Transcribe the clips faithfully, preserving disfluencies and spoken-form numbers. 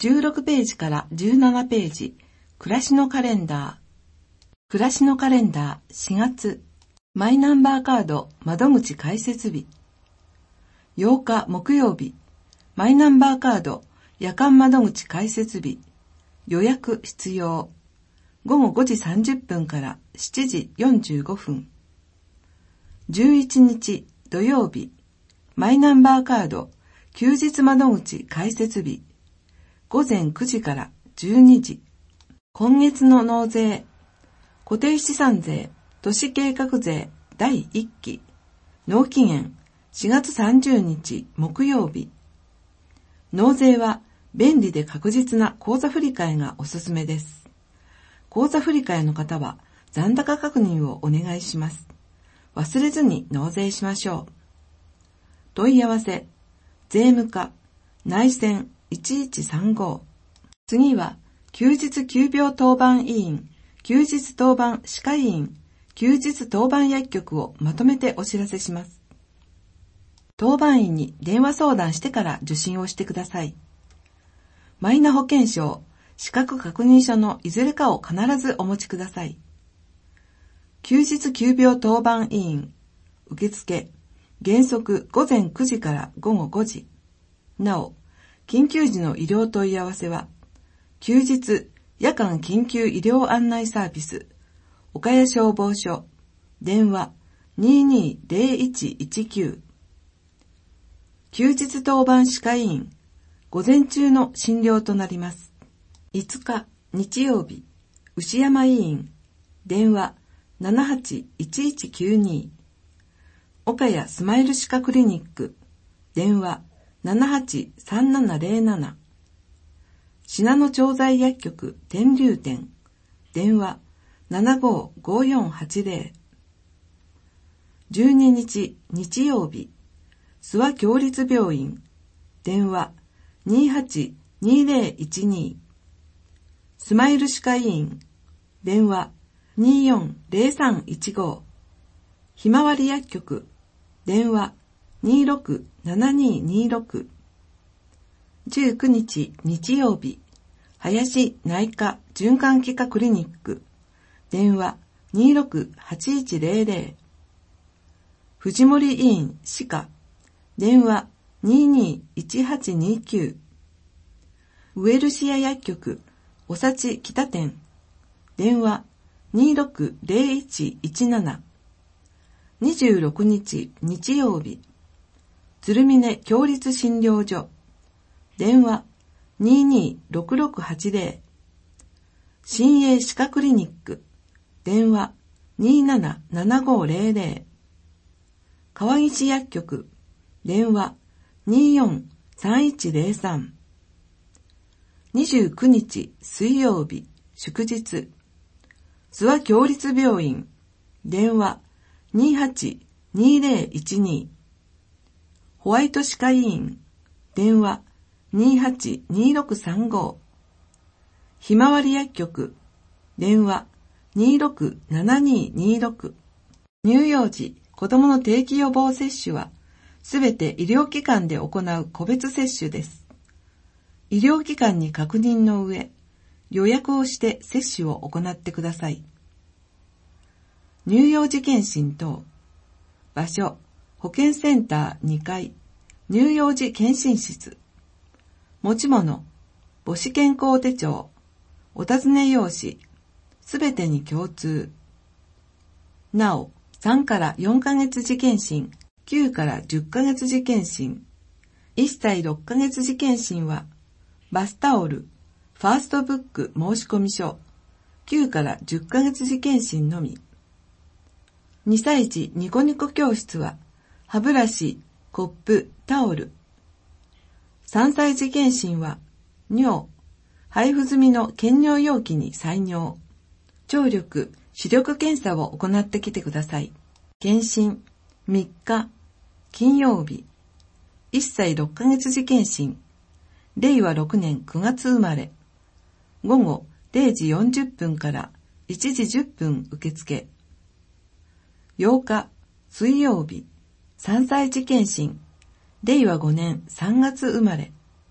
じゅうろくページからじゅうななページ、暮らしのカレンダー。暮らしのカレンダーしがつ、マイナンバーカード窓口開設日。ようか木曜日、マイナンバーカード夜間窓口開設日。予約必要。ごごごじさんじゅっぷんからしちじよんじゅうごふん。じゅういちにち土曜日、マイナンバーカード休日窓口開設日。ごぜんくじからじゅうにじ。今月の納税、固定資産税、都市計画税だいいっき。納期限しがつさんじゅうにち木曜日。納税は便利で確実な口座振替がおすすめです。口座振替の方は残高確認をお願いします。忘れずに納税しましょう。問い合わせ、税務課、内線いちいちさんご。次は、休日急病当番委員、休日当番歯科医院、休日当番薬局をまとめてお知らせします。当番員に電話相談してから受診をしてください。マイナ保険証、資格確認書のいずれかを必ずお持ちください。休日急病当番委員、受付、原則ごぜんくじからごごごじ。なお、緊急時の医療問い合わせは、休日夜間緊急医療案内サービス、岡谷消防署、電話 にーにーぜろいちいちきゅう。休日当番歯科医院、午前中の診療となります。いつか日曜日、牛山医院、電話 ななはちいちいちきゅうに。岡谷スマイル歯科クリニック、電話ななはちさんななぜろなな。信濃調剤薬局天龍店、電話ななごごよんはちぜろ。じゅうににち日曜日、諏訪協立病院、電話にーはちにーぜろいちに。スマイル歯科医院、電話にーよんぜろさんいちご。ひまわり薬局、電話にーろくななにーにーろく。じゅうくにち日曜日、林内科循環器科クリニック、電話にーろくはちいちぜろぜろ。藤森医院歯科、電話にーにーいちはちにきゅう。ウエルシア薬局、おさち北店、電話にーろくぜろいちいちなな。にじゅうろくにち日曜日、鶴峰共立診療所、電話にーにーろくろくはちぜろ。新栄歯科クリニック、電話にーななななごぜろぜろ。川岸薬局、電話にーよんさんいちぜろさん。にじゅうくにち水曜日、祝日、諏訪協立病院、電話にーはちにーぜろいちに。ホワイト歯科医院、電話にーはちにーろくさんご。ひまわり薬局、電話にーろくななにーにーろく。乳幼児、子供の定期予防接種は、すべて医療機関で行う個別接種です。医療機関に確認の上、予約をして接種を行ってください。乳幼児健診等、場所、保健センターにかい、乳幼児健診室。持ち物、母子健康手帳、お尋ね用紙、すべてに共通。なお、さんからよんかげつ時健診、きゅうからじゅっかげつ時健診、いっさいろっかげつ時健診は、バスタオル、ファーストブック申込書、きゅうからじゅっかげつ時健診のみ。にさい児ニコニコ教室は、歯ブラシ、コップ、タオル。さんさい児健診は、尿、配布済みの検尿容器に採尿。聴力、視力検査を行ってきてください。検診、みっか、金曜日。いっさいろっかげつ時健診。れいわろくねんくがつ生まれ。ごごれいじよんじゅっぷんからいちじじゅっぷん受付。ようか、水曜日。さんさい児健診。れいわごねんさんがつ生まれ。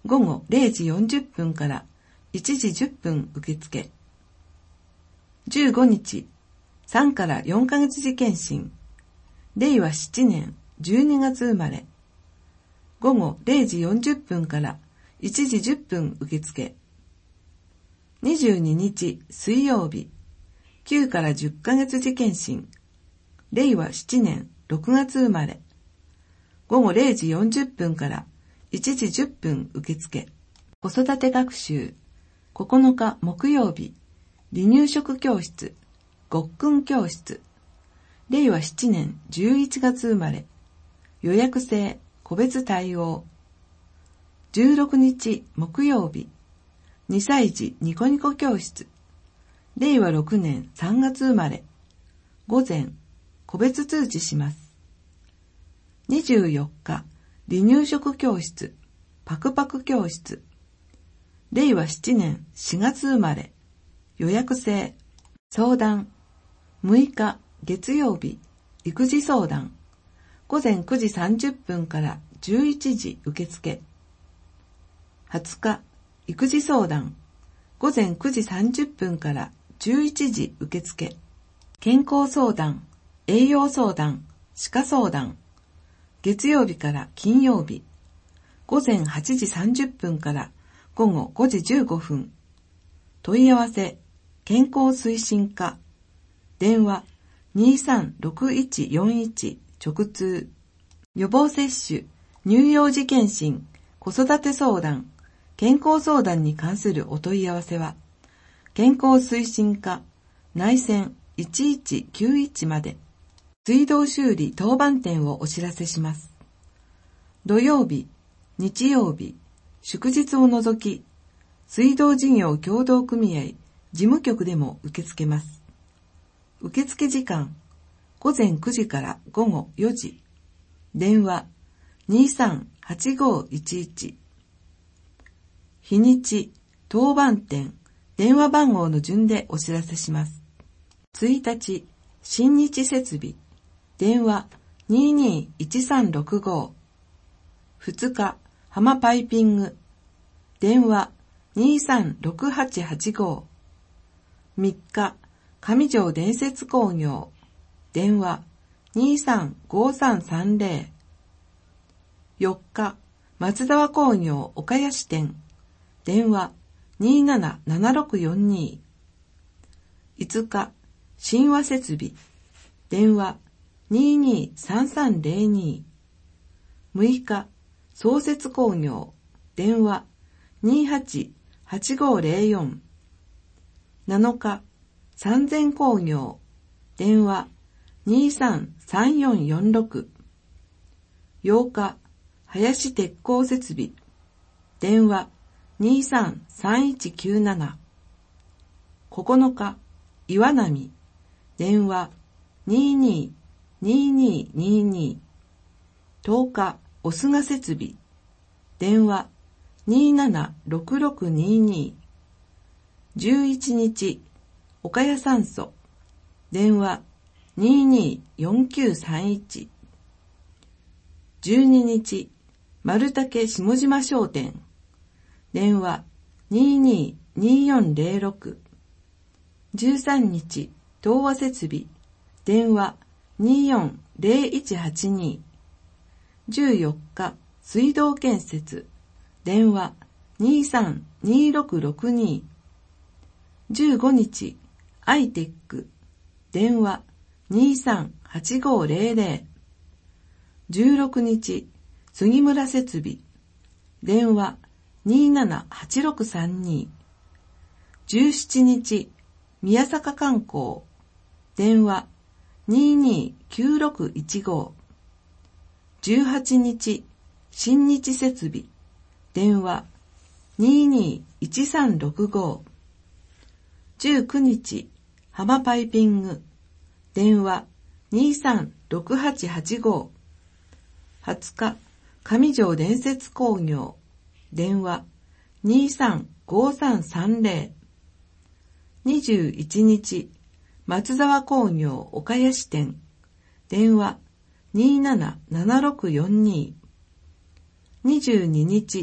午後れいじよんじゅっぷんからいちじじゅっぷん受付。じゅうごにち、さんからよんかげつ時検診。れいわななねんじゅうにがつ生まれ。午後れいじよんじゅっぷんからいちじじゅっぷん受付。にじゅうににち水曜日、きゅうからじゅっかげつ時検診。れいわななねんろくがつ生まれ。午後れいじよんじゅっぷんからいちじじゅっぷん受付。子育て学習。ここのか木曜日、離乳食教室、ごっくん教室。れいわななねんじゅういちがつ生まれ。予約制、個別対応。じゅうろくにち木曜日、にさい児ニコニコ教室。れいわろくねんさんがつ生まれ。午前、個別通知します。にじゅうよっか、離乳食教室、パクパク教室。れいわななねんしがつ生まれ。予約制。相談。むいか月曜日、育児相談。午前くじさんじゅっぷんからじゅういちじ受付。はつか、育児相談。午前くじさんじゅっぷんからじゅういちじ受付。健康相談、栄養相談、歯科相談。月曜日から金曜日。午前はちじさんじゅっぷんから午後ごじじゅうごふん。問い合わせ、健康推進課。電話にさんろくいちよんいち直通。予防接種、乳幼児検診、子育て相談、健康相談に関するお問い合わせは、健康推進課内線いちいちきゅういちまで。水道修理当番店をお知らせします。土曜日、日曜日、祝日を除き、水道事業協同組合事務局でも受け付けます。受付時間、午前くじから午後よじ。電話にさんはちごいちいち。日にち、当番店、電話番号の順でお知らせします。いちにち、新日設備。電話にーにーいちさんろくご。ふつか、浜パイピング。電話にさんろくはちはちご。みっか、上条伝説工業。電話にさんごさんさんぜろ。よっか、松沢工業岡谷支店。電話にーななななろくよんに。いつか、神話設備。電話にーにーさんさんぜろに。むいか、創設工業。電話にーはちはちごぜろよん。なのか、三千工業。電話にーさんさんよんよんろく。ようか、林鉄工設備。電話にーさんさんいちきゅうなな。ここのか、岩波。電話にーにーにーにーにーに。とおか、おすが設備。電話にーななろくろくにーに。じゅういちにち、岡谷酸素。電話にーにーよんきゅうさんいち。じゅうににち、丸竹下島商店。電話にーにーにーよんぜろろく。じゅうさんにち、東和設備。電話にーよんぜろいちはちに。じゅうよっか、水道建設。電話にーさんにーろくろくに。じゅうごにち、アイテック。電話にーさんはちごぜろぜろ。じゅうろくにち、杉村設備。電話にーななはちろくさんに。じゅうしちにち、宮坂観光。電話にーにーきゅうろくいちご。じゅうはちにち、新日設備。電話にーにーいちさんろくご。じゅうくにち、浜パイピング。電話にーさんろくはちはちご。はつか、上条伝説工業。電話にーさんごさんさんぜろ。にじゅういちにち、松沢工業岡谷支店。電話にーななななろくよんに。にじゅうににち、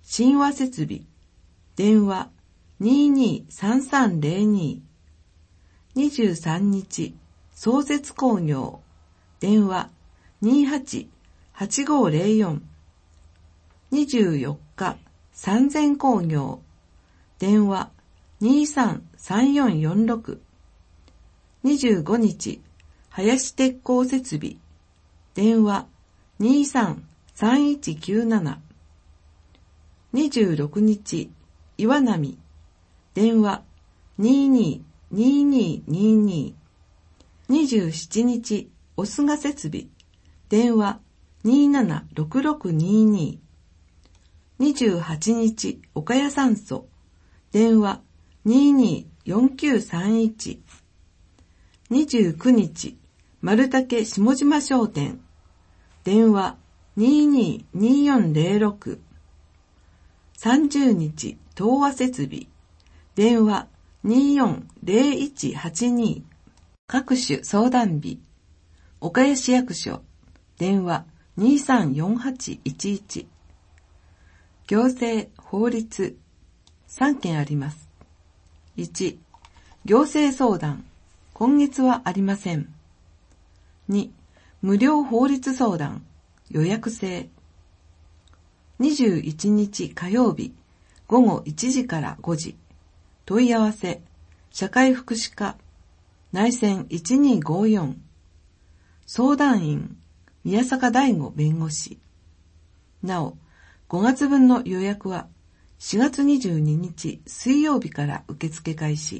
神話設備、電話 にーにーさんさんゼロに。にじゅうさんにち、創設工業、電話 にーはちはちごゼロよん。にじゅうよっか、三千工業、電話 にーさんさんよんよんろく。にじゅうごにち、林鉄工設備、電話 にーさんさんいちきゅうなな。にじゅうろくにち、岩波、電話 にーにーにーにーにーにー。にじゅうしちにち、おすが設備、電話 にーななろくろくにーにー。にじゅうはちにち、岡谷酸素、電話 にーにーよんきゅうさんいち。にじゅうくにち、丸竹下島商店、電話 にーにーにーよんゼロろく。さんじゅうにち、東和設備、電話 にーよんゼロいちはちに。各種相談日、岡谷市役所、電話 にーさんよんはちいちいち。行政、法律、さんけんあります。いち、行政相談、今月はありません。に、無料法律相談、予約制。にじゅういちにち火曜日、ごごいちじからごじ、問い合わせ、社会福祉課、内線いちにーごよん。相談員、宮坂大吾弁護士。なお、ごがつぶんの予約はしがつにじゅうににち水曜日から受付開始。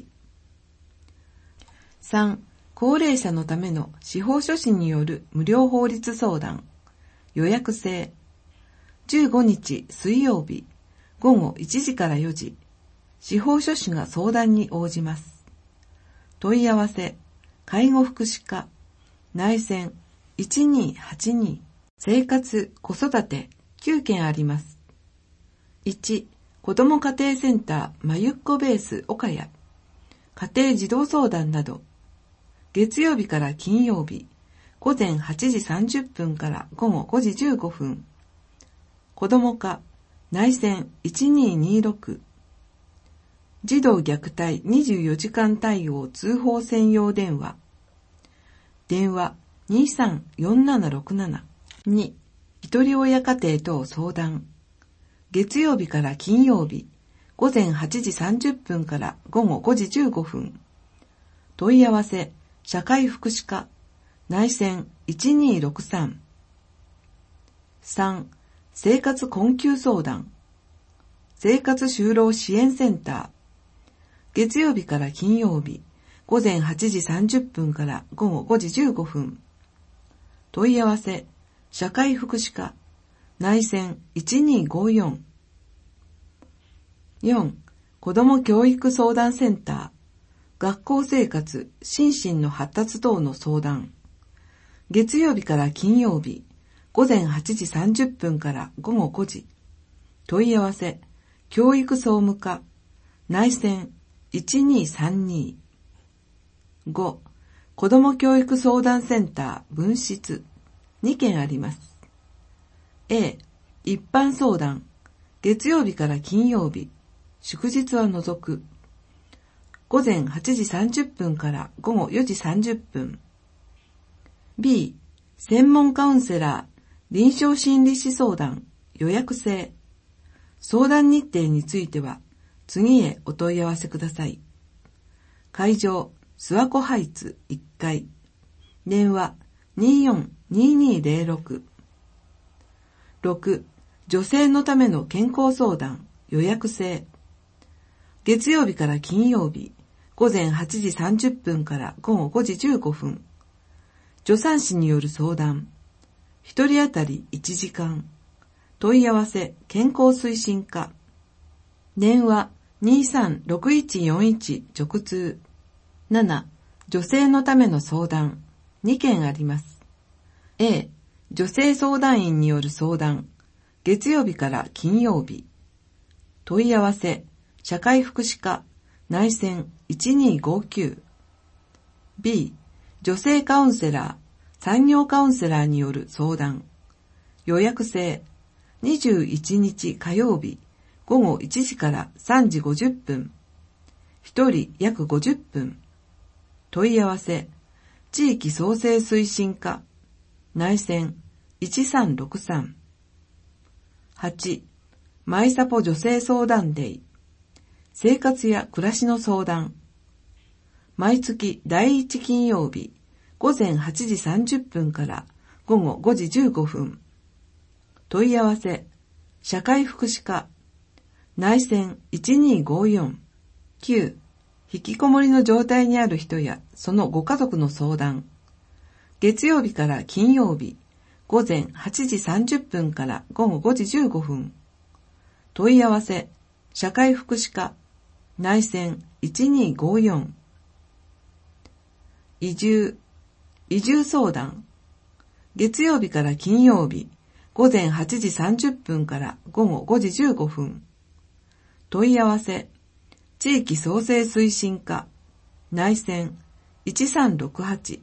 さん、高齢者のための司法書士による無料法律相談、予約制。じゅうごにち水曜日、ごごいちじからよじ、司法書士が相談に応じます。問い合わせ、介護福祉課、内線いちにーはちに。生活、子育てきゅうけんあります。いち、子ども家庭センターまゆっこベース岡谷、家庭児童相談など、月曜日から金曜日、ごぜんはちじさんじゅっぷんからごごごじじゅうごふん。子ども課、内線いちにーにーろく。児童虐待にじゅうよじかん対応通報専用電話。電話 にーさんよんななろくなな。に、ひとり親家庭等相談。月曜日から金曜日、ごぜんはちじさんじゅっぷんからごごごじじゅうごふん。問い合わせ、社会福祉課、内線いちにーろくさん。さん、生活困窮相談。生活就労支援センター。月曜日から金曜日、ごぜんはちじさんじゅっぷんからごごごじじゅうごふん。問い合わせ、社会福祉課、内線いちにーごよん。よん、子ども教育相談センター、学校生活、心身の発達等の相談。月曜日から金曜日、ごぜんはちじさんじゅっぷんからごごごじ。問い合わせ、教育総務課、内線いちにーさんに。ご、子ども教育相談センター分室、にけんあります。A、一般相談、月曜日から金曜日、祝日は除く。ごぜんはちじさんじゅっぷんからごごよじさんじゅっぷん。B、専門カウンセラー、臨床心理士相談、予約制。相談日程については、次へお問い合わせください。会場、諏訪湖ハイツいっかい。電話、にーよんにーにーゼロろく。ろく、女性のための健康相談、予約制。月曜日から金曜日、ごぜんはちじさんじゅっぷんからごごごじじゅうごふん。助産師による相談。一人当たりいちじかん。問い合わせ、健康推進課。電話、にーさんろくいちよんいち直通。なな、女性のための相談。にけんあります。A、女性相談員による相談。月曜日から金曜日。問い合わせ、社会福祉課、内線いちにーごきゅう。B、女性カウンセラー、産業カウンセラーによる相談。予約制、にじゅういちにち火曜日、 午後いちじからさんじごじゅっぷん。ひとり約ごじゅっぷん。問い合わせ、地域創生推進課、内線いちさんろくさん。はち、マイサポ女性相談デイ。生活や暮らしの相談。毎月だいいち金曜日、午前はちじさんじゅっぷんから午後ごじじゅうごふん。問い合わせ、社会福祉課、内線いちにごよん。きゅう、引きこもりの状態にある人やそのご家族の相談。月曜日から金曜日、午前はちじさんじゅっぷんから午後ごじじゅうごふん。問い合わせ、社会福祉課、内線いちにごよん。移住、移住相談。月曜日から金曜日、午前はちじさんじゅっぷんから午後ごじじゅうごふん。問い合わせ、地域創生推進課、内線いちさんろくはち。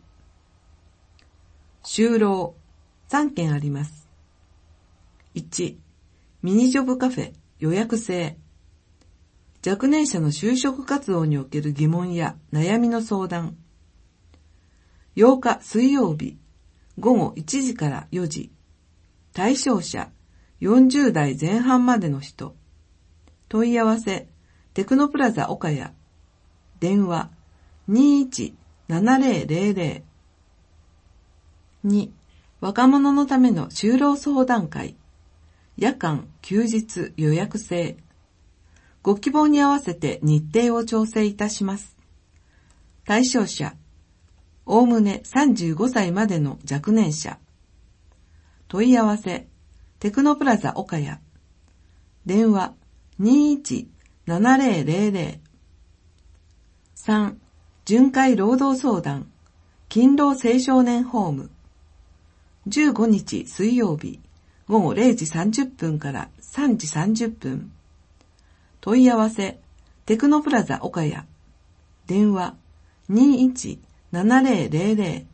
就労、さんけんあります。いち、ミニジョブカフェ予約制。若年者の就職活動における疑問や悩みの相談。ようか水曜日、午後いちじからよじ。対象者、よんじゅうだいぜん半までの人。問い合わせ、テクノプラザ岡谷。電話、にいちななぜろぜろぜろ。に、若者のための就労相談会。夜間、休日予約制。ご希望に合わせて日程を調整いたします。対象者、おおむねさんじゅうごさいまでの若年者。問い合わせ、テクノプラザ岡谷。電話、にいちななぜろぜろぜろ。さん、巡回労働相談、勤労青少年ホーム。じゅうごにち水曜日、午後れいじさんじゅっぷんからさんじさんじゅっぷん。問い合わせ、テクノプラザ岡谷。電話、にいちななぜろぜろぜろ。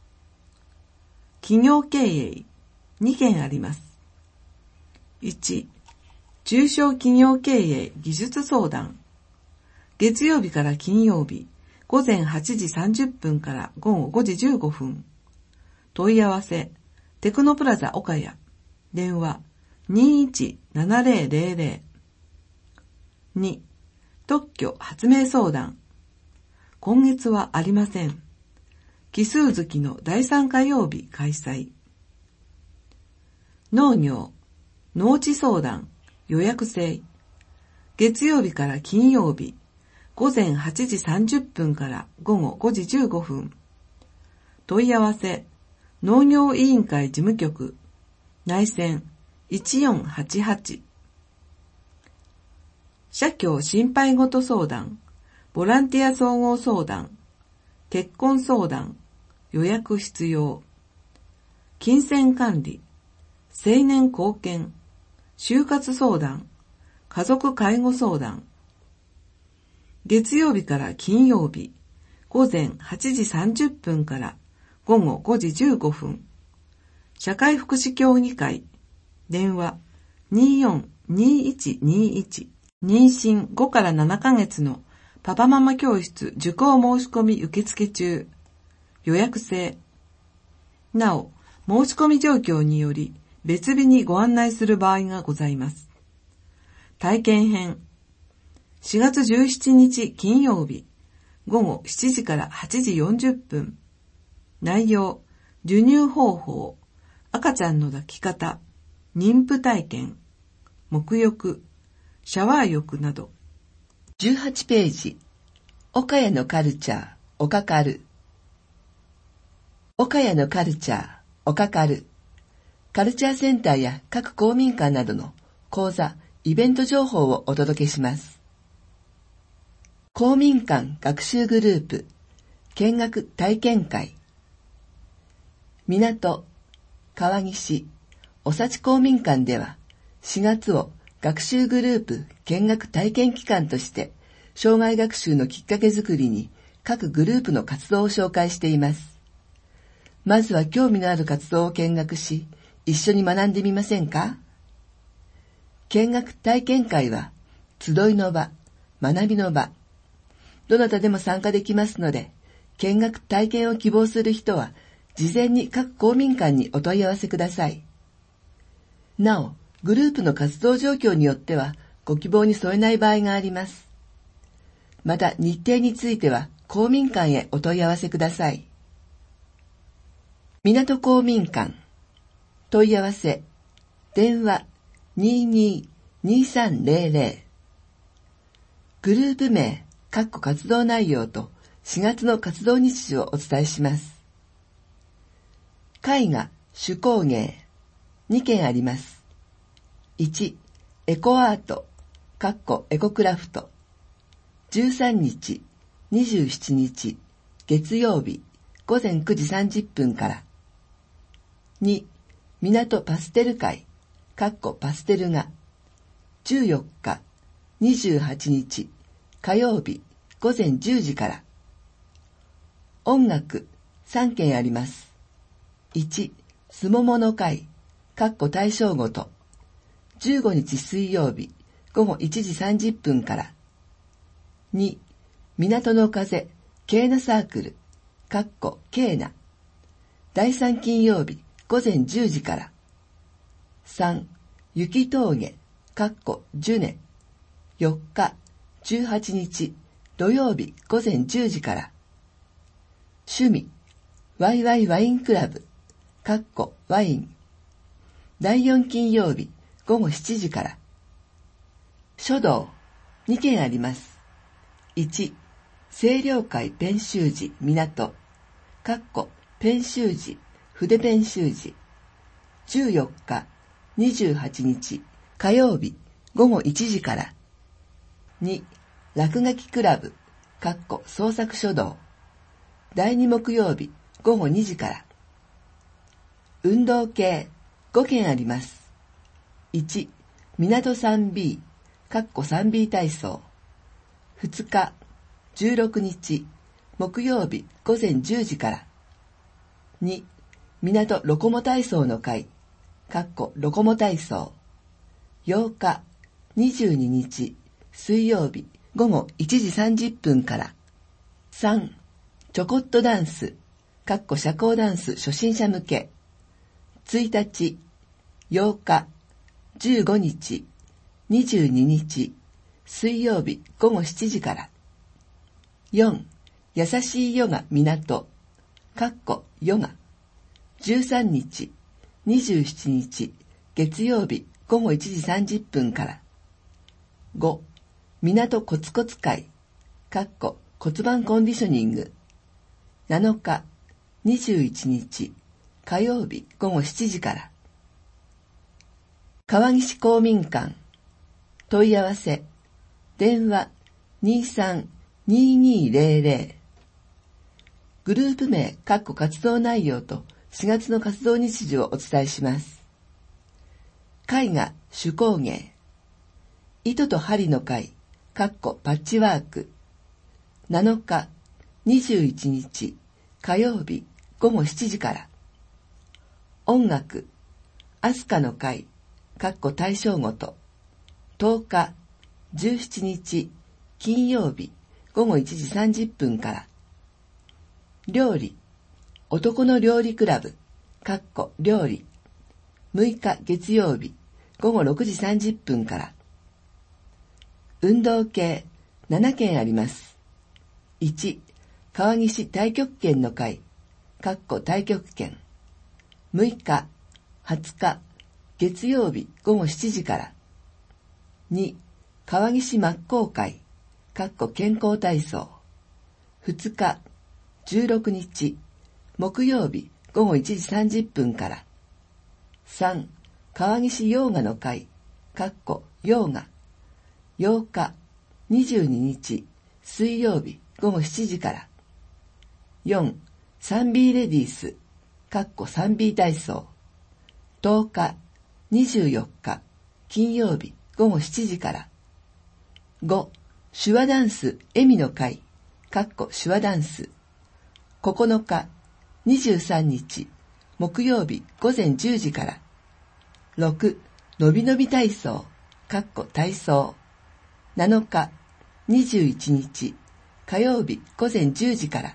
企業経営、にけんあります。いち、中小企業経営技術相談。月曜日から金曜日、午前はちじさんじゅっぷんから午後ごじじゅうごふん。問い合わせ、テクノプラザ岡谷。電話、にいちななぜろぜろぜろ。に、特許発明相談。今月はありません。奇数月のだいさん火曜日開催。農業、農地相談、予約制。月曜日から金曜日、午前はちじさんじゅっぷんから午後ごじじゅうごふん。問い合わせ、農業委員会事務局、内線いちよんはちはち。社協心配事相談、ボランティア総合相談、結婚相談、予約必要。金銭管理、青年貢献、就活相談、家族介護相談。月曜日から金曜日、午前はちじさんじゅっぷんから午後ごじじゅうごふん。社会福祉協議会、電話によんにいちにいち。妊娠ごからななかげつのパパママ教室受講申し込み受付中。予約制。なお、申し込み状況により別日にご案内する場合がございます。体験編。しがつじゅうしちにち金曜日、午後しちじからはちじよんじゅっぷん。内容、授乳方法、赤ちゃんの抱き方、妊婦体験、沐浴、シャワー浴など。 じゅうはちページ、岡谷のカルチャー、おかかる。岡谷のカルチャー、おかかる。カルチャーセンターや各公民館などの講座、イベント情報をお届けします。公民館学習グループ、見学体験会。港、川岸、おさち公民館では、しがつを学習グループ見学体験期間として、障害学習のきっかけづくりに各グループの活動を紹介しています。まずは興味のある活動を見学し、一緒に学んでみませんか？ 見学体験会は、集いの場、学びの場。どなたでも参加できますので、見学体験を希望する人は、事前に各公民館にお問い合わせください。なお、グループの活動状況によっては、ご希望に添えない場合があります。また、日程については、公民館へお問い合わせください。港公民館。問い合わせ。電話 にーにーにーさんゼロゼロ。グループ名、括弧活動内容としがつの活動日時をお伝えします。絵画、手工芸。にけんあります。いち、エコアート、括弧エコクラフト。じゅうさんにち、にじゅうしちにち、月曜日、ごぜんくじさんじゅっぷんから。に、港パステル会、括弧パステル画。じゅうよっか、にじゅうはちにち、火曜日、ごぜんじゅうじから。音楽、さんけんあります。いち、すももの会、括弧対象ごと。じゅうごにち水曜日、ごごいちじさんじゅっぷんから。に、港の風、ケーナサークル、括弧ケーナ。だいさん金曜日、ごぜんじゅうじから。さん、雪峠、括弧ジュネ。よっか、じゅうはちにち、土曜日、ごぜんじゅうじから。趣味、ワイワイワインクラブ、括弧ワイン。だいよん金曜日、ごごしちじから。書道、にけんあります。いち、清涼会ペン習字港、括弧ペン習字、筆ペン習字。じゅうよっか、にじゅうはちにち、火曜日、ごごいちじから。に、落書きクラブ、括弧創作書道。だいに木曜日、ごごにじから。運動系、ごけんあります。いち、港 スリービー、括弧 スリービー 体操。ふつか、じゅうろくにち、木曜日ごぜんじゅうじから。に、港ロコモ体操の会、括弧ロコモ体操。ようか、にじゅうににち、水曜日ごごいちじさんじゅっぷんから。さん、ちょこっとダンス、括弧社交ダンス初心者向け。ついたち、ようか、じゅうごにち、にじゅうににち、水曜日ごごしちじから。よん、優しいヨガ港、括弧ヨガ。じゅうさんにち、にじゅうしちにち、月曜日ごごいちじさんじゅっぷんから。ご、港コツコツ会、括弧骨盤コンディショニング。なのか、にじゅういちにち、火曜日ごごしちじから。川岸公民館。問い合わせ。電話 にーさんにーにーゼロゼロ。グループ名、括弧活動内容としがつの活動日時をお伝えします。絵画、手工芸。糸と針の会、括弧パッチワーク。なのか、にじゅういちにち、火曜日ごごしちじから。音楽、アスカの会、括弧対象ごと。とおか、じゅうしちにち、金曜日ごごいちじさんじゅっぷんから。料理、男の料理クラブ、括弧料理。むいか月曜日ごごろくじさんじゅっぷんから。運動系ななけんあります。いち、川岸太極拳の会、括弧太極拳。むいか、はつか、月曜日ごごしちじから。に、川岸真っ向会、括弧健康体操。ふつか、じゅうろくにち、木曜日ごごいちじさんじゅっぷんから。さん、川岸ヨーガの会、括弧ヨーガ。ようか、にじゅうににち、水曜日ごごしちじから。よん、スリービーレディース、括弧 スリービー 体操。とおか、にじゅうよっか、金曜日ごごしちじから。ご、手話ダンスエミの会、括弧手話ダンス。ここのか、にじゅうさんにち、木曜日ごぜんじゅうじから。ろく、のびのび体操、 かっこ体操。なのか、にじゅういちにち、火曜日午前じゅうじから。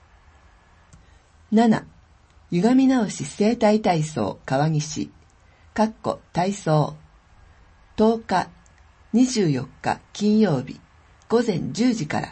なな、歪み直し整体体操川岸、かっこ体操。とおか、にじゅうよっか金曜日午前じゅうじから。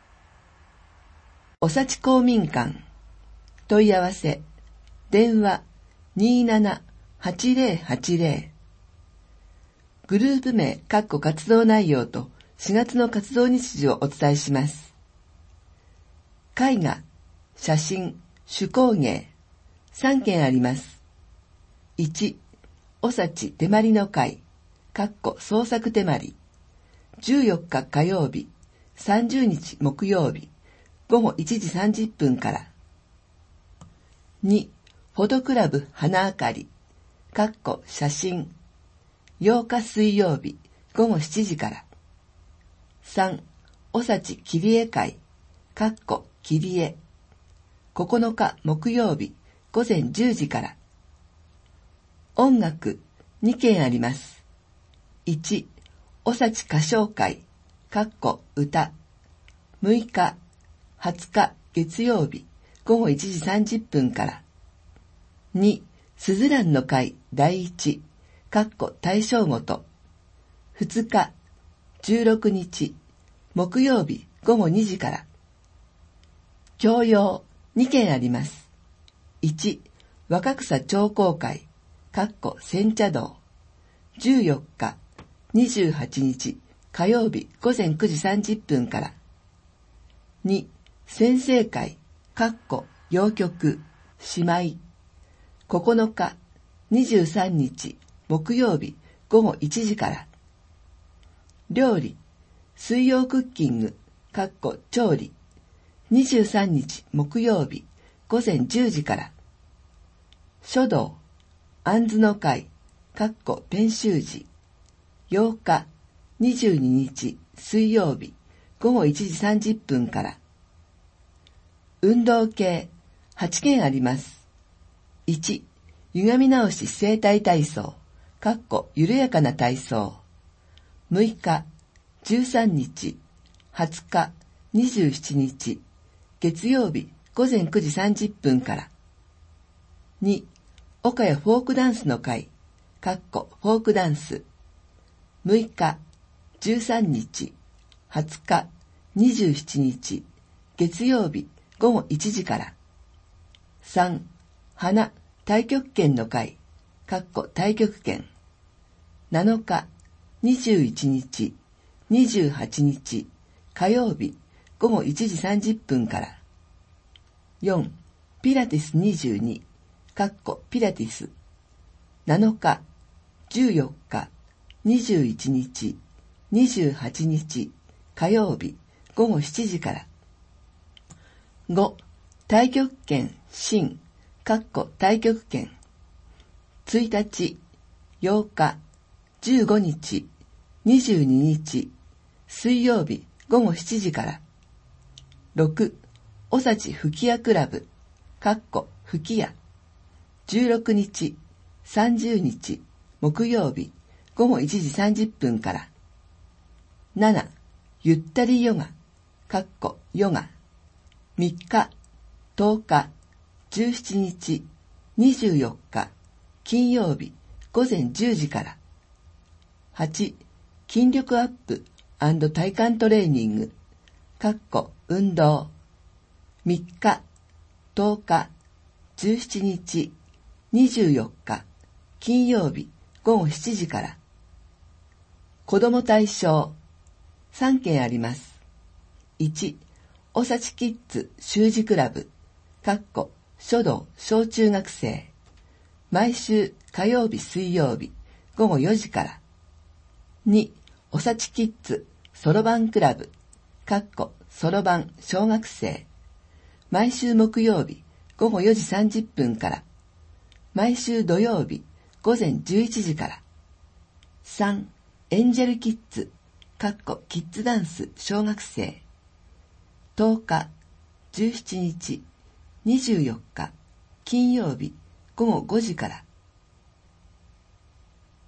おさち公民館。問い合わせ。電話 にーななはちぜろはちぜろ。グループ名、かっこ活動内容としがつの活動日時をお伝えします。絵画、写真、手工芸、さんけんあります。いち、おさち手まりの会、かっこ創作手まり。じゅうよっか火曜日、さんじゅうにち木曜日、ごごいちじさんじゅっぷんから。に、フォトクラブ花あかり、かっこ写真。ようか水曜日、ごごしちじから。さん、おさち切り絵会、かっこ切り絵。ここのか木曜日、ごぜんじゅうじから。音楽、にけんあります。いち、おさち歌唱会、かっこ歌。むいか、はつか月曜日、ごごいちじさんじゅっぷんから。に、すずらんの会だいいち、かっこ大正ごと。ふつか、じゅうろくにち、木曜日ごごにじから。教養、にけんあります。いち、若草長好会、かっこ煎茶道。じゅうよっか、にじゅうはちにち、火曜日ごぜんくじさんじゅっぷんから。に、先生会、かっこ洋曲、姉妹。ここのか、にじゅうさんにち、木曜日ごごいちじから。料理、水曜クッキング、かっこ調理。にじゅうさんにち木曜日ごぜんじゅうじから。書道、あんずの会、かっこ編集時。ようか、にじゅうににち水曜日ごごいちじさんじゅっぷんから。運動系、はちけんあります。いち、歪み直し整体体操、かっこ緩やかな体操。むいか、じゅうさんにち、はつか、にじゅうしちにち、月曜日ごぜんくじさんじゅっぷんから。に、岡谷フォークダンスの会、かっこフォークダンス。むいか、じゅうさんにち、はつか、にじゅうしちにち、月曜日ごごいちじから。さん、花、太極拳の会、かっこ太極拳。なのか、にじゅういちにち、にじゅうはちにち、火曜日ごごいちじさんじゅっぷんから。よん、ピラティスにじゅうに、かっこピラティス。なのか、じゅうよっか、にじゅういちにち、にじゅうはちにち、火曜日ごごしちじから。ご、太極拳新、かっこ太極拳。ついたち、ようか、じゅうごにち、にじゅうににち、水曜日ごごしちじから。ろく、おさち吹き矢クラブ、かっこ吹き矢。じゅうろくにち、さんじゅうにち、木曜日ごごいちじさんじゅっぷんから。なな、ゆったりヨガ、かっこヨガ。みっか、とおか、じゅうしちにち、にじゅうよっか、金曜日ごぜんじゅうじから。はち、筋力アップ&体幹トレーニング、かっこ運動。みっか、とおか、じゅうしちにち、にじゅうよっか、金曜日ごごしちじから。子ども対象、さんけんあります。いち、おさちキッズ習字クラブ、かっこ書道小中学生。毎週火曜日水曜日ごごよじから。に、おさちキッズそろばんクラブ、かっこそろばん小学生。毎週木曜日ごごよじさんじゅっぷんから。毎週土曜日ごぜんじゅういちじから。さん、エンジェルキッズ、かっこキッズダンス小学生。とおか、じゅうしちにち、にじゅうよっか、金曜日ごごごじから。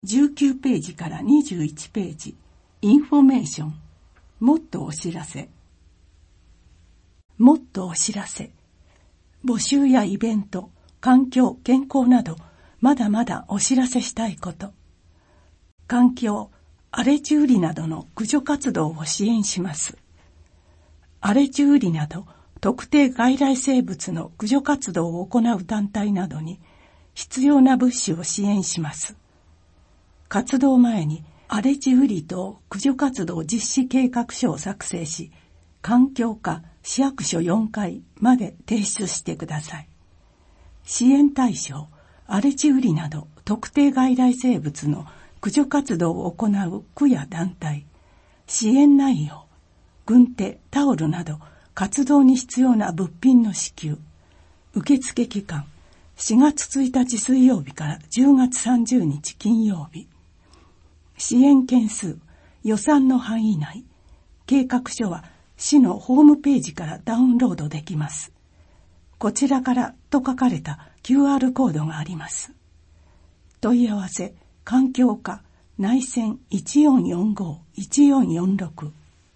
じゅうきゅうページからにじゅういちページ、インフォメーション、もっとお知らせ。もっとお知らせ。募集やイベント、環境、健康など、まだまだお知らせしたいこと。環境、荒れ地売りなどの駆除活動を支援します。荒れ地売りなど、特定外来生物の駆除活動を行う団体などに、必要な物資を支援します。活動前に、荒れ地売りと駆除活動実施計画書を作成し、環境課市役所よんかいまで提出してください。支援対象、荒れ地売りなど特定外来生物の駆除活動を行う区や団体、支援内容、軍手、タオルなど活動に必要な物品の支給、受付期間、しがつついたち水曜日からじゅうがつさんじゅうにち金曜日。支援件数、予算の範囲内。計画書は市のホームページからダウンロードできます。こちらからと書かれた キューアール コードがあります。問い合わせ、環境課、内線いちよんよんご いちよんよんろく。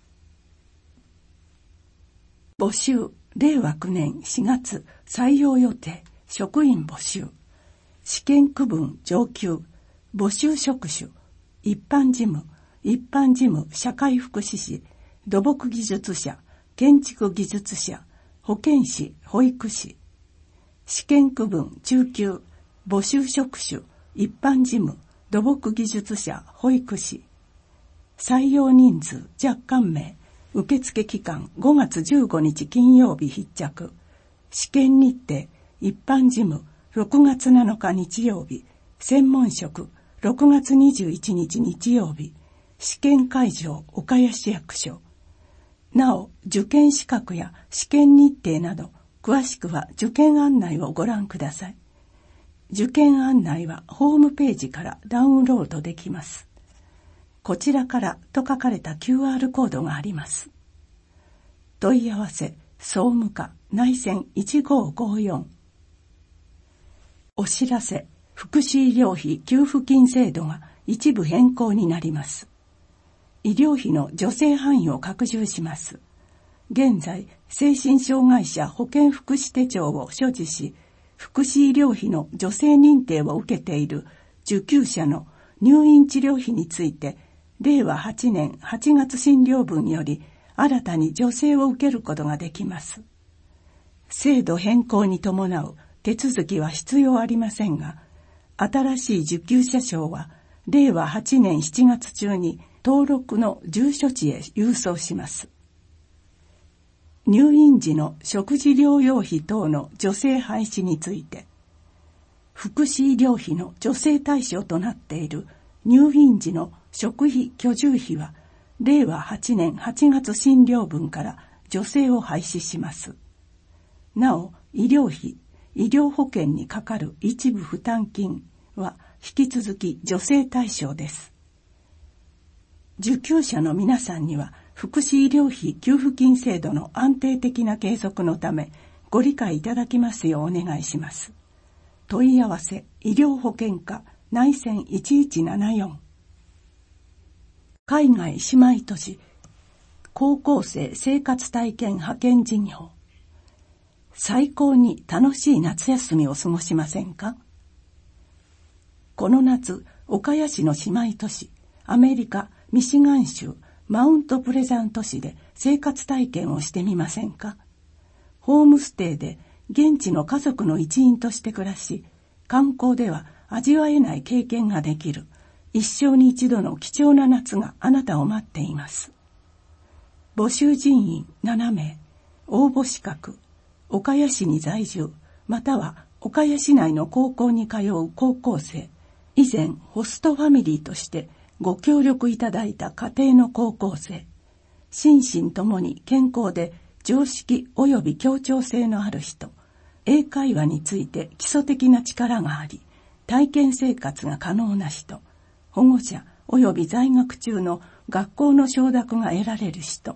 募集、れいわきゅうねんしがつ採用予定、職員募集。試験区分上級、募集職種、一般事務、一般事務社会福祉士、土木技術者、建築技術者、保健師、保育士。試験区分中級、募集職種、一般事務、土木技術者、保育士。採用人数若干名、受付期間ごがつじゅうごにち金曜日必着。試験日程、一般事務ろくがつなのか日曜日、専門職ろくがつにじゅういちにち日曜日、試験会場岡谷市役所。なお、受験資格や試験日程など、詳しくは受験案内をご覧ください。受験案内はホームページからダウンロードできます。こちらからと書かれた キューアール コードがあります。問い合わせ、総務課、内線いちごーごーよん。お知らせ、福祉医療費給付金制度が一部変更になります。医療費の助成範囲を拡充します。現在、精神障害者保健福祉手帳を所持し、福祉医療費の助成認定を受けている受給者の入院治療費について、れいわはちねんはちがつ診療分より新たに助成を受けることができます。制度変更に伴う手続きは必要ありませんが、新しい受給者証はれいわはちねんしちがつ中に登録の住所地へ郵送します。入院時の食事療養費等の助成廃止について、福祉医療費の助成対象となっている入院時の食費居住費はれいわはちねんはちがつ診療分から助成を廃止します。なお、医療費、医療保険にかかる一部負担金は引き続き助成対象です。受給者の皆さんには福祉医療費給付金制度の安定的な継続のためご理解いただきますようお願いします。問い合わせ、医療保険課、内線いちいちななよん。海外姉妹都市、高校生生活体験派遣事業。最高に楽しい夏休みを過ごしませんか？この夏、岡谷市の姉妹都市、アメリカ・ミシガン州マウントプレザント市で生活体験をしてみませんか？ホームステイで現地の家族の一員として暮らし、観光では味わえない経験ができる、一生に一度の貴重な夏があなたを待っています。募集人員ななめい、応募資格、岡谷市に在住、または岡谷市内の高校に通う高校生、以前ホストファミリーとしてご協力いただいた家庭の高校生、心身ともに健康で常識及び協調性のある人、英会話について基礎的な力があり、体験生活が可能な人、保護者及び在学中の学校の承諾が得られる人。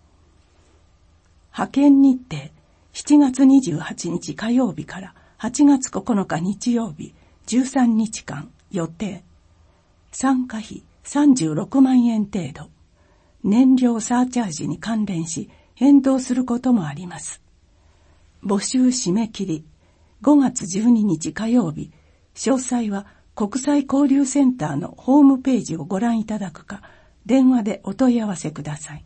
派遣日程、しちがつにじゅうはちにち火曜日からはちがつここのか日曜日、じゅうさんにちかん予定。 参加費さんじゅうろくまんえん程度。燃料サーチャージに関連し変動することもあります。募集締め切りごがつじゅうににち火曜日。詳細は国際交流センターのホームページをご覧いただくか、電話でお問い合わせください。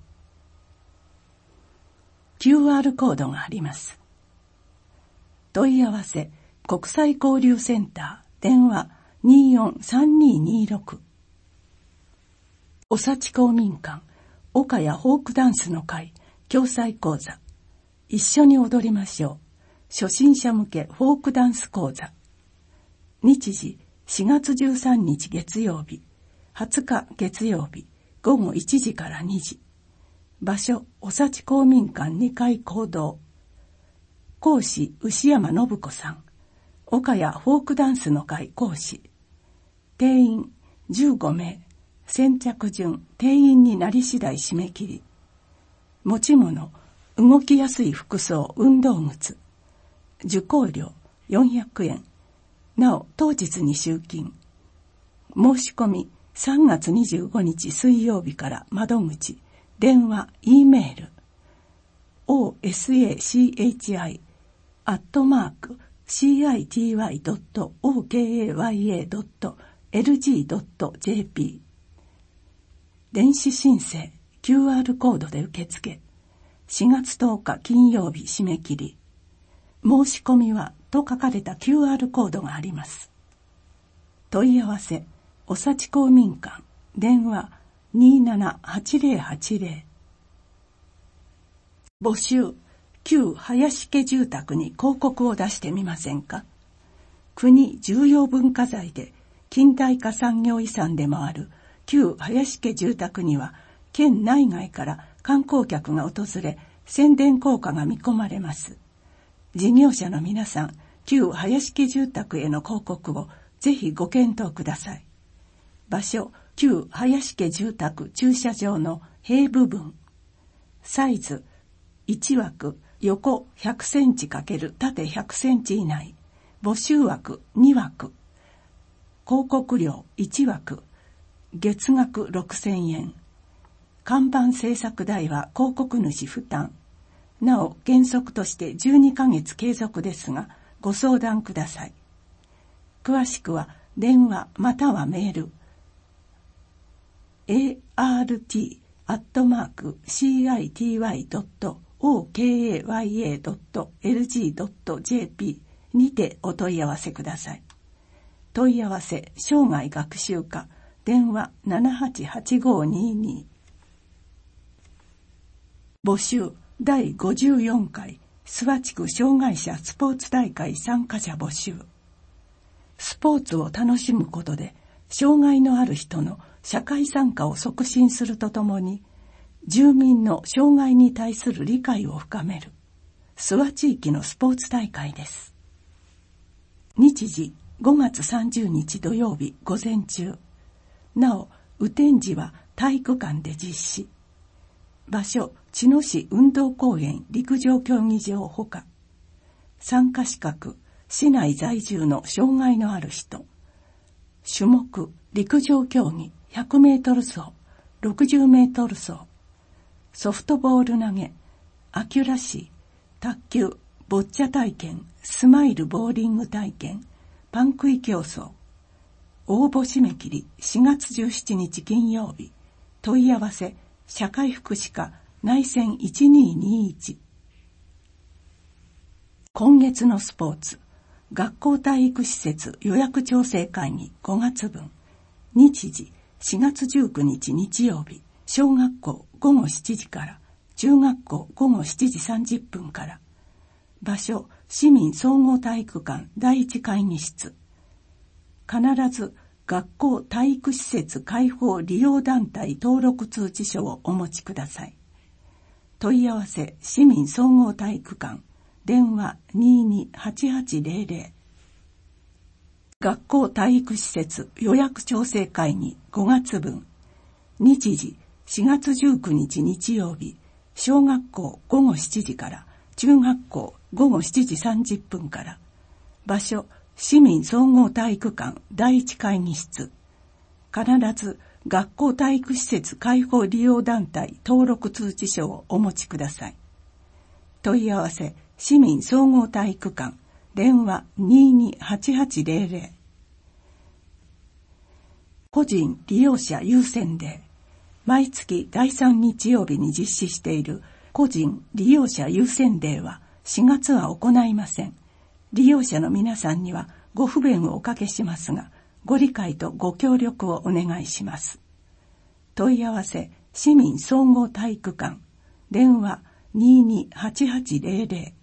キューアール コードがあります。問い合わせ国際交流センター電話 にーよんさんにーにーろく。おさち公民館岡谷フォークダンスの会共催講座。一緒に踊りましょう。初心者向けフォークダンス講座。日時しがつじゅうさんにち月曜日、はつか月曜日、ごごいちじからにじ。場所、おさち公民館にかい講堂。講師、牛山信子さん。岡谷フォークダンスの会講師。定員じゅうごめい。先着順、定員になり次第締め切り。持ち物、動きやすい服装、運動靴。受講料よんひゃくえん。なお、当日に集金。申し込みさんがつにじゅうごにち水曜日から窓口、電話、E メール。オーエスエーシーエイチアイ アットマーク シーアイティーワイ ドット オーケーエーワイエー ドット エルジー ドット ジェーピー。電子申請 キューアール コードで受付。しがつとおか金曜日締め切り。申し込みはと書かれた キューアール コードがあります。問い合わせおさち公民館電話 にーななはちぜろはちぜろ。募集旧林家住宅に広告を出してみませんか。国重要文化財で近代化産業遺産でもある旧林家住宅には県内外から観光客が訪れ宣伝効果が見込まれます。事業者の皆さん、旧林家住宅への広告をぜひご検討ください。場所、旧林家住宅駐車場の塀部分。サイズ、いちわく横ひゃくセンチ×縦ひゃくセンチ以内。募集枠にわく。広告料いちわく。月額ろくせんえん。看板制作代は広告主負担。なお原則としてじゅうにかげつ継続ですが、ご相談ください。詳しくは電話またはメール エーアールティー アットマーク シーアイティーワイ ドット オーケーエーワイエー ドット エルジー ドット ジェーピー にてお問い合わせください。問い合わせ生涯学習課電話 ななはちはちごにーにー。募集だいごじゅうよんかい諏訪地区障害者スポーツ大会参加者募集。スポーツを楽しむことで障害のある人の社会参加を促進するとともに、住民の障害に対する理解を深める諏訪地域のスポーツ大会です。日時ごがつさんじゅうにち土曜日午前中。なお雨天時は体育館で実施。場所茅野市運動公園陸上競技場ほか。参加資格市内在住の障害のある人。種目陸上競技ひゃくメートル走、ろくじゅうメートル走、ソフトボール投げ、アキュラシー、卓球、ボッチャ体験、スマイルボーリング体験、パン食い競争。応募締め切りしがつじゅうしちにち金曜日。問い合わせ社会福祉課内線いちにーにーいち。今月のスポーツ学校体育施設予約調整会議ごがつぶん。日時しがつじゅうくにち日曜日。小学校ごごしちじから中学校ごごしちじさんじゅっぷんから。場所市民総合体育館第一会議室。必ず学校体育施設開放利用団体登録通知書をお持ちください。問い合わせ市民総合体育館電話 にーにーはちはちぜろぜろ。学校体育施設予約調整会議ごがつぶん。日時しがつじゅうくにち日曜日。小学校ごごしちじから中学校ごごしちじさんじゅっぷんから。場所市民総合体育館第一会議室。 必ず学校体育施設開放利用団体登録通知書をお持ちください。問い合わせ市民総合体育館電話 にーにーはちはちゼロゼロ。 個人利用者優先デー。毎月だいさん日曜日に実施している個人利用者優先デーはしがつは行いません。利用者の皆さんにはご不便をおかけしますが、ご理解とご協力をお願いします。問い合わせ市民総合体育館電話 にーにーはちはちゼロゼロ。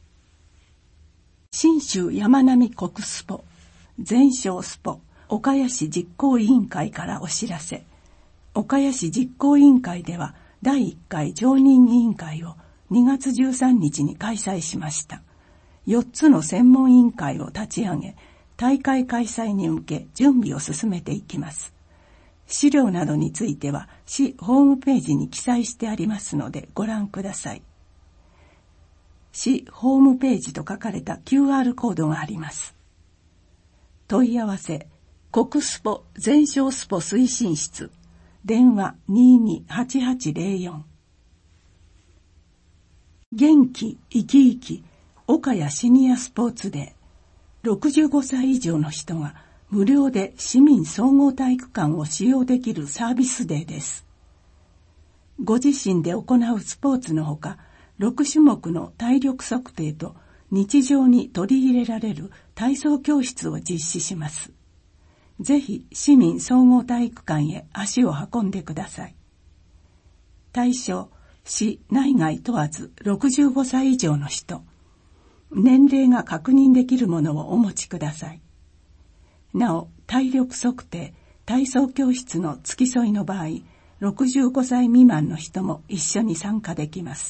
信州山並国スポ全商スポ岡谷市実行委員会からお知らせ。岡谷市実行委員会ではだいいっかい常任委員会をにがつじゅうさんにちに開催しました。よっつの専門委員会を立ち上げ、大会開催に向け準備を進めていきます。資料などについては市ホームページに記載してありますのでご覧ください。市ホームページと書かれた キューアール コードがあります。問い合わせ国スポ全商スポ推進室電話 にーにーはちはちゼロよん。 元気生き生き岡谷シニアスポーツデー。ろくじゅうごさい以上の人が無料で市民総合体育館を使用できるサービスデーです。ご自身で行うスポーツのほか、ろくしゅもくの体力測定と日常に取り入れられる体操教室を実施します。ぜひ市民総合体育館へ足を運んでください。対象、市内外問わずろくじゅうごさい以上の人。年齢が確認できるものをお持ちください。なお、体力測定、体操教室の付き添いの場合、ろくじゅうごさい未満の人も一緒に参加できます。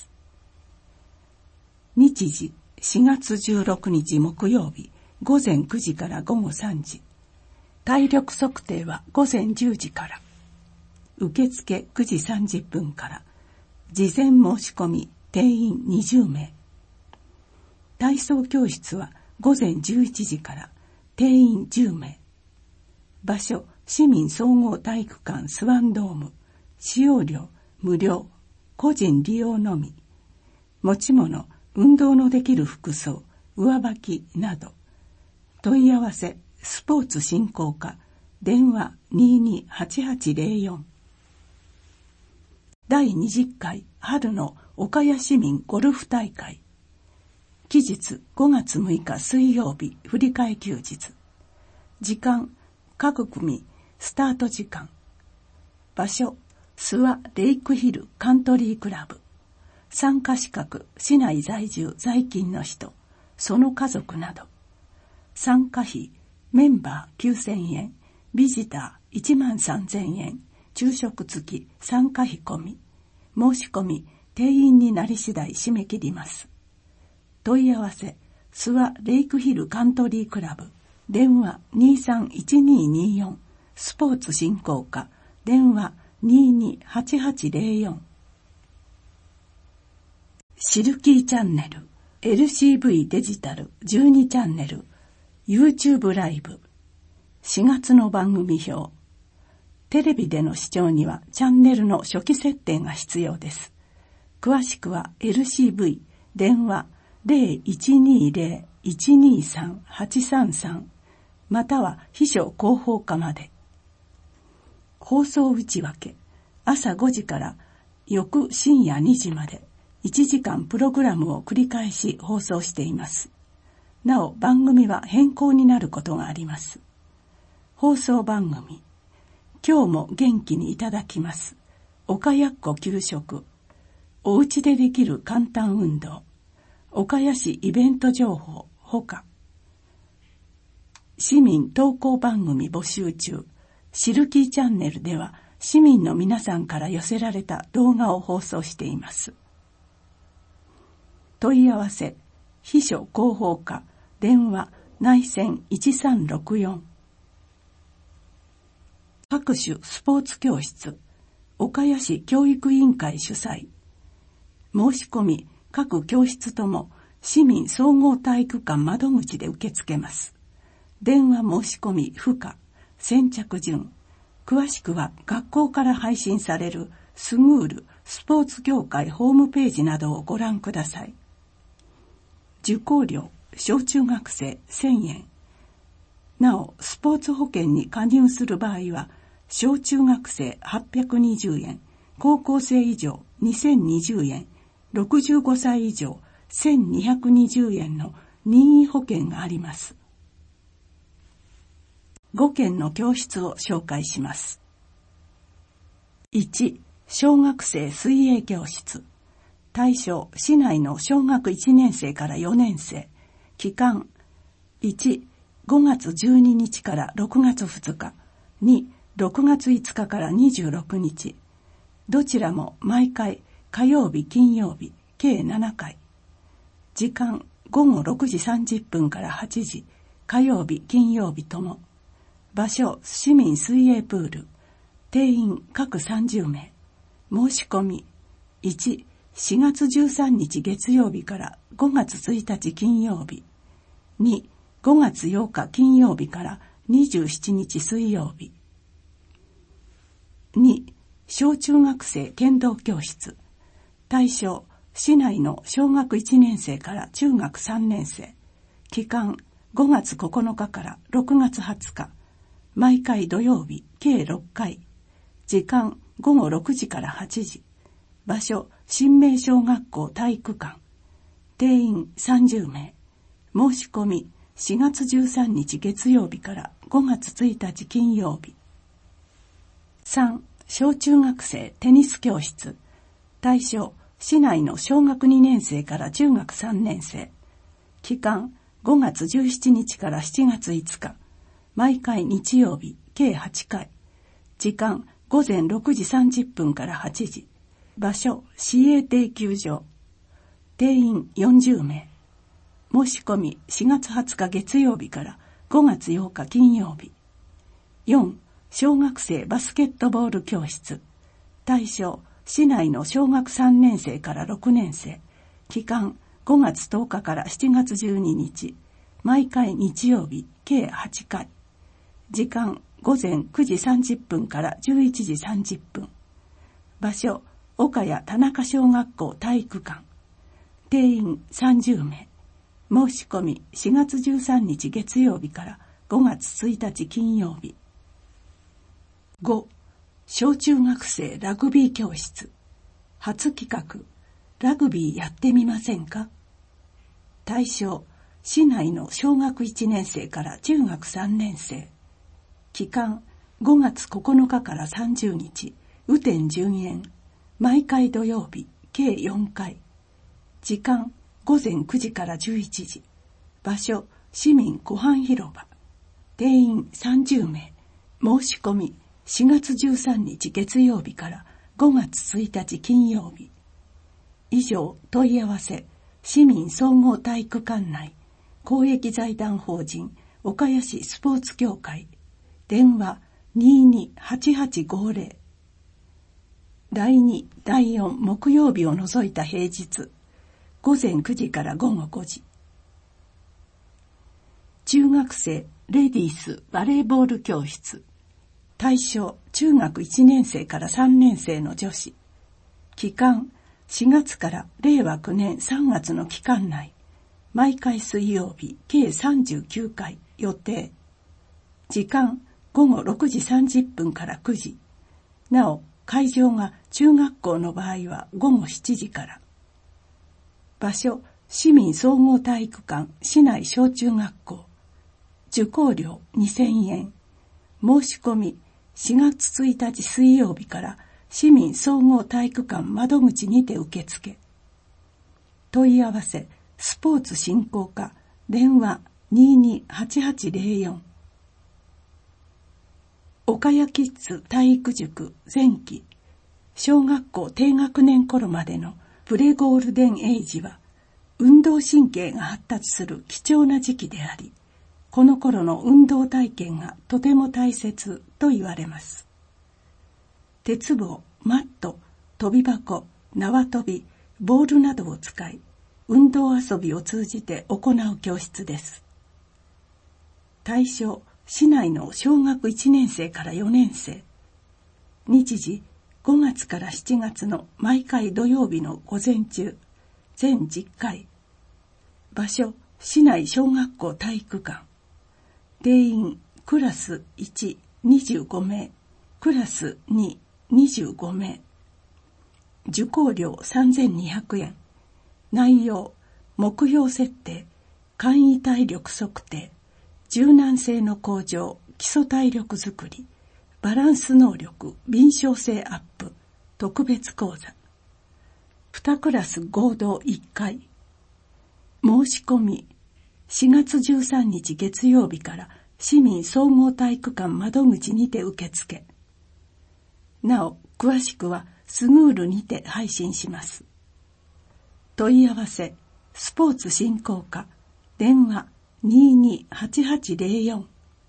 日時、しがつじゅうろくにち木曜日、ごぜんくじからごごさんじ。体力測定はごぜんじゅうじから。受付くじさんじゅっぷんから。事前申し込み、定員にじゅうめい。体操教室はごぜんじゅういちじから。定員じゅうめい。場所、市民総合体育館スワンドーム。使用料、無料。個人利用のみ。持ち物、運動のできる服装、上履きなど。問い合わせ、スポーツ振興課、電話 にーにーはちはちゼロよん。だいにじゅっかい春の岡谷市民ゴルフ大会。期日ごがつむいか水曜日振り替え休日。時間、各組、スタート時間。場所、諏訪レイクヒルカントリークラブ。参加資格、市内在住在勤の人、その家族など。参加費、メンバーきゅうせんえん、ビジターいちまんさんぜんえん、昼食付き参加費込み。申し込み、定員になり次第締め切ります。問い合わせ、諏訪レイクヒルカントリークラブ、電話 にーさんいちにーにーよん、スポーツ振興課、電話 にーにーはちはちゼロよん。シルキーチャンネル、エルシーブイ デジタルじゅうにチャンネル、YouTube ライブ、しがつの番組表。テレビでの視聴にはチャンネルの初期設定が必要です。詳しくは エルシーブイ 電話 ゼロいちにーゼロ いちにーさん はちさんさんまたは秘書広報課まで。放送内訳、朝ごじから翌深夜にじまでいちじかんプログラムを繰り返し放送しています。なお番組は変更になることがあります。放送番組、今日も元気にいただきます。岡谷っ子給食、お家でできる簡単運動、岡谷市イベント情報ほか。市民投稿番組募集中。シルキーチャンネルでは市民の皆さんから寄せられた動画を放送しています。問い合わせ、秘書広報課、電話内線いちさんろくよん。各種スポーツ教室、岡谷市教育委員会主催。申し込み、各教室とも市民総合体育館窓口で受け付けます。電話申し込み不可、先着順、 詳しくは学校から配信されるスグールスポーツ協会ホームページなどをご覧ください。受講料小中学生せんえん。なお、スポーツ保険に加入する場合は、小中学生はっぴゃくにじゅうえん、高校生以上にせんにじゅうえん、ろくじゅうごさい以上せんにひゃくにじゅうえんの任意保険があります。ごけんの教室を紹介します。いち. 小学生水泳教室。対象、市内の小学いちねん生からよねん生。期間、いち. ごがつじゅうににちからろくがつふつか。に. ろくがついつかからにじゅうろくにち。どちらも毎回火曜日金曜日計ななかい。時間、ごごろくじさんじゅっぷんからはちじ。火曜日金曜日とも。場所、市民水泳プール。定員各さんじゅうめい。申し込み、いち. しがつじゅうさんにち月曜日からごがつついたち金曜日。に. ごがつようか金曜日からにじゅうしちにち水曜日。に. 小中学生剣道教室。対象、市内の小学いちねん生から中学さんねん生。期間、ごがつここのかからろくがつはつか。毎回土曜日計ろっかい。時間、ごごろくじからはちじ。場所、新明小学校体育館。定員さんじゅうめい。申し込み、しがつじゅうさんにち月曜日からごがつついたち金曜日。さん. 小中学生テニス教室。対象、市内の小学にねん生から中学さんねん生。期間、ごがつじゅうしちにちからしちがついつか。毎回日曜日計はちかい。時間、ごぜんろくじさんじゅっぷんからはちじ。場所、市営定休場。定員よんじゅうめい。申し込みしがつはつか月曜日からごがつようか金曜日。よん. 小学生バスケットボール教室。対象、市内の小学さんねん生からろくねん生。期間、ごがつとおかからしちがつじゅうににち。毎回日曜日計はちかい。時間、ごぜんくじさんじゅっぷんからじゅういちじさんじゅっぷん。場所、岡谷田中小学校体育館。定員さんじゅうめい。申し込みしがつじゅうさんにち月曜日からごがつついたち金曜日。ご. 小中学生ラグビー教室。初企画、ラグビーやってみませんか？対象、市内の小学いちねん生から中学さんねん生。期間、ごがつここのかからさんじゅうにち、雨天順延。毎回土曜日、計よんかい。時間、ごぜんくじからじゅういちじ。場所、市民湖畔広場。定員さんじゅうめい。申し込み、しがつじゅうさんにち月曜日からごがつついたち金曜日。以上、問い合わせ、市民総合体育館内、公益財団法人、岡谷市スポーツ協会。電話 にーにーはちはちごぜろ。だいに、だいよん木曜日を除いた平日、ごぜんくじからごごごじ。中学生レディースバレーボール教室。対象、中学いちねん生からさんねん生の女子。期間、しがつかられいわきゅうねんさんがつの期間内。毎回水曜日計さんじゅうきゅうかい予定。時間、ごごろくじさんじゅっぷんからくじ。なお、会場が中学校の場合はごごしちじから。場所、市民総合体育館市内小中学校。受講料にせんえん。申し込みしがつついたち水曜日から市民総合体育館窓口にて受付。問い合わせ、スポーツ振興課、電話 にーにーはちはちぜろよん。岡谷キッズ体育塾前期、小学校低学年頃までのプレゴールデンエイジは、運動神経が発達する貴重な時期であり、この頃の運動体験がとても大切と言われます。鉄棒、マット、跳び箱、縄跳び、ボールなどを使い、運動遊びを通じて行う教室です。対象、市内の小学いちねん生からよねん生。 日時ごがつからしちがつの毎回土曜日の午前中、全じゅっかい。場所、市内小学校体育館。定員、クラスいち、にじゅうごめい、クラスに、にじゅうごめい。受講料さんぜんにひゃくえん。内容、目標設定、簡易体力測定、柔軟性の向上、基礎体力づくり、バランス能力、敏捷性アップ、特別講座。にクラス合同いっかい。申し込み、しがつじゅうさんにち月曜日から市民総合体育館窓口にて受付。なお、詳しくはスグールにて配信します。問い合わせ、スポーツ振興課、電話にーにーはちはちぜろよん。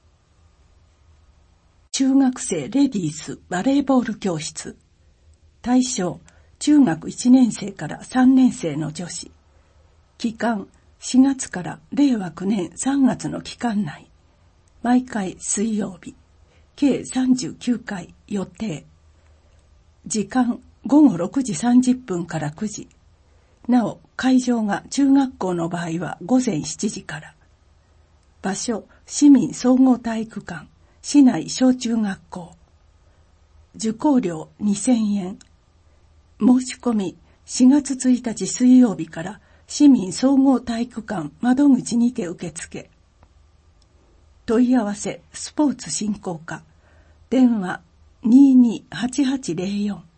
中学生レディースバレーボール教室。対象、中学いちねんせいからさんねんせいの女子。期間、しがつかられいわきゅうねんさんがつの期間内。毎回水曜日。計さんじゅうきゅうかい予定。時間、ごごろくじさんじゅっぷんからくじ。なお、会場が中学校の場合はごぜんしちじから。場所、市民総合体育館、市内小中学校。受講料にせんえん。申し込み、しがつついたち水曜日から市民総合体育館窓口にて受付。問い合わせ、スポーツ振興課。電話にーにーはちはちぜろよん。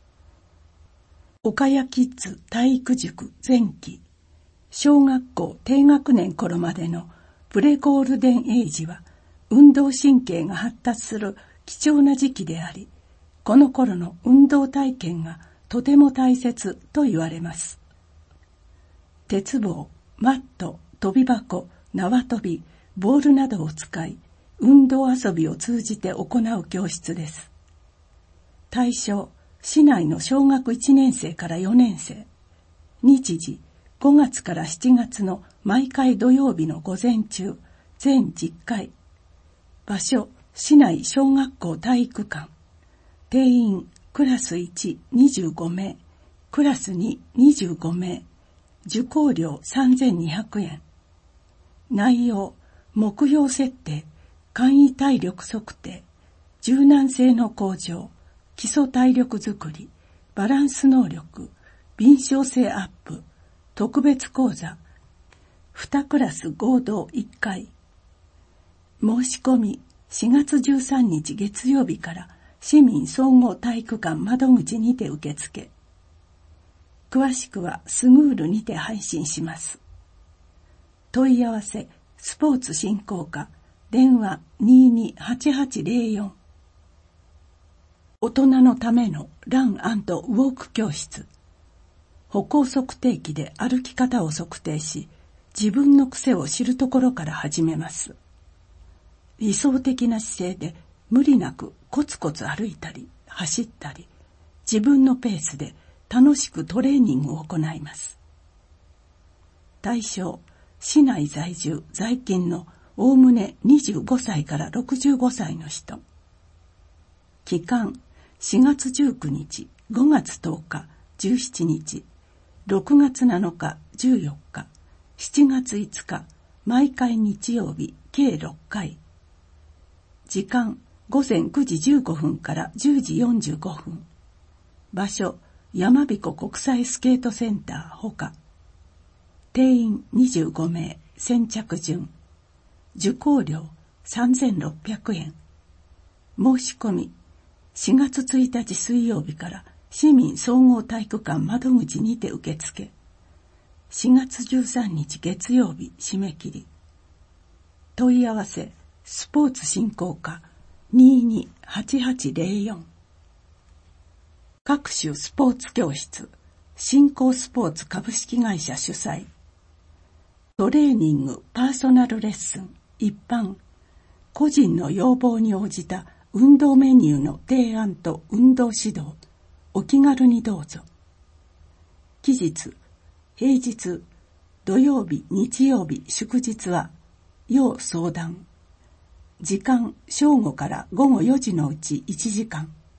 岡谷キッズ体育塾前期。小学校低学年頃までのプレゴールデンエイジは運動神経が発達する貴重な時期であり、この頃の運動体験がとても大切と言われます。鉄棒、マット、跳び箱、縄跳び、ボールなどを使い、運動遊びを通じて行う教室です。対象、市内の小学いちねんせいからよねんせい。日時、ごがつからしちがつの毎回土曜日の午前中、全じゅっかい。場所、市内小学校体育館。定員、クラスいち、にじゅうごめい、クラスに、にじゅうごめい。受講料さんぜんにひゃくえん。内容、目標設定、簡易体力測定、柔軟性の向上、基礎体力づくり、バランス能力、敏捷性アップ、特別講座、にクラス合同いっかい。申し込み、しがつじゅうさんにち月曜日から市民総合体育館窓口にて受付。詳しくはスグールにて配信します。問い合わせ、スポーツ振興課、電話にーにーはちはちぜろよん。大人のためのラン&ウォーク教室。歩行測定器で歩き方を測定し、自分の癖を知るところから始めます。理想的な姿勢で無理なくコツコツ歩いたり走ったり、自分のペースで楽しくトレーニングを行います。対象、市内在住在勤のおおむねにじゅうごさいからろくじゅうごさいの人。期間、しがつじゅうくにち、ごがつとおか、じゅうしちにち、ろくがつなのか、じゅうよっか、しちがついつか、毎回日曜日、計ろっかい。時間、ごぜんくじじゅうごふんからじゅうじよんじゅうごふん。場所、やまびこ国際スケートセンターほか。定員にじゅうごめい、先着順。受講料さんぜんろっぴゃくえん。申し込み、しがつついたち水曜日から市民総合体育館窓口にて受付。しがつじゅうさんにち月曜日締め切り。問い合わせ、スポーツ振興課にーにーはちはちぜろよん。各種スポーツ教室、振興スポーツ株式会社主催。トレーニングパーソナルレッスン一般、個人の要望に応じた運動メニューの提案と運動指導、お気軽にどうぞ。期日、平日、土曜日、日曜日、祝日は、要相談。時間、正午からごごよじのうちいちじかん。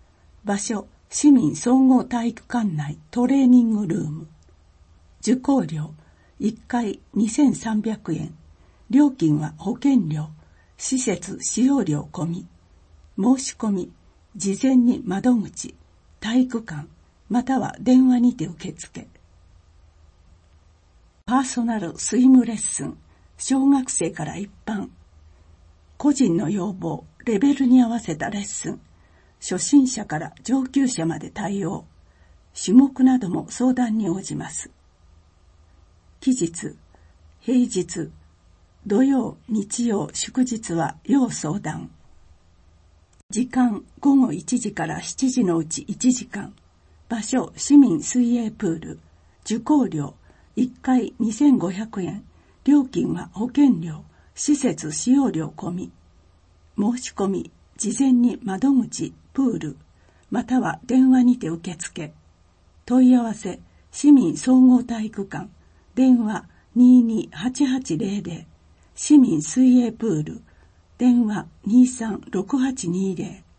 場所、市民総合体育館内トレーニングルーム。受講料、いっかいにせんさんびゃくえん。料金は保険料、施設使用料込み。申し込み、事前に窓口、体育館、または電話にて受付。パーソナルスイムレッスン、小学生から一般。個人の要望、レベルに合わせたレッスン。初心者から上級者まで対応。種目なども相談に応じます。期日、平日、土曜、日曜、祝日は要相談。時間、ごごいちじからしちじのうちいちじかん。場所、市民水泳プール。受講料、いっかいにせんごひゃくえん。料金は保険料、施設使用料込み。申し込み、事前に窓口、プール、または電話にて受付。問い合わせ、市民総合体育館。電話 にーにーはちはちゼロゼロ。市民水泳プール。電話 にーさんろくはちにーゼロ。